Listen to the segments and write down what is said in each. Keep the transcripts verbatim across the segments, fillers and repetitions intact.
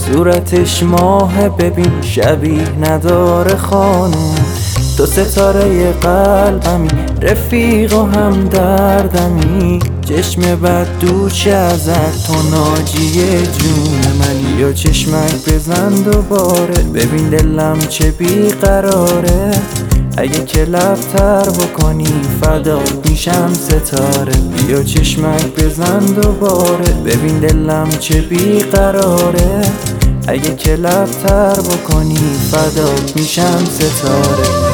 صورتش ماه ببین شبیه نداره خانوم. تو ستاره قلبمی، رفیق و هم دردمی، چشم بد دوچه ازت تو ناجی جون منی. یا چشمک بزن دوباره ببین دلم چه بیقراره، اگه که لبتر بکنی فدات میشم ستاره. بیا چشمک بزن دوباره ببین دلم چه بیقراره، اگه که لبتر بکنی فدات میشم ستاره.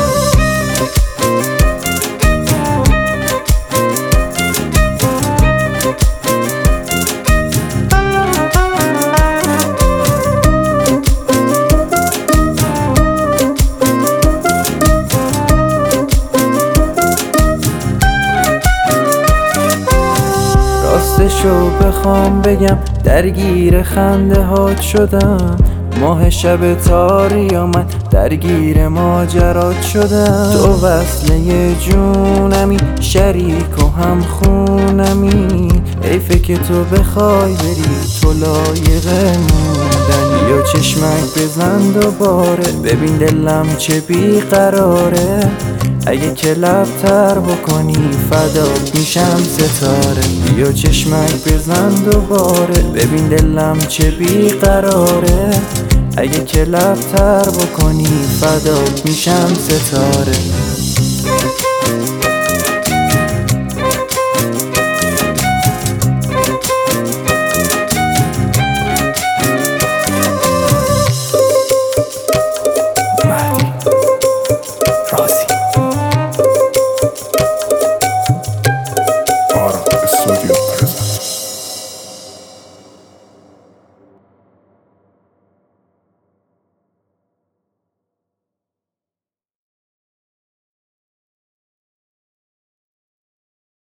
راستشو بخوام بگم درگیر خنده هات شدم، ماه شب تاری آمد درگیر ماجرات شدم. تو وصله جونمی، شریک و هم خونمی، حیفه که تو بخوای بری تو لایق موندنی. یا چشمک بزن دوباره ببین دلم چه بیقراره، اگه که لبتر بکنی فدات میشم ستاره. یا چشمک بزن دوباره ببین دلم چه بیقراره، اگه که لبتر بکنی فدات میشم ستاره. مهدی رازی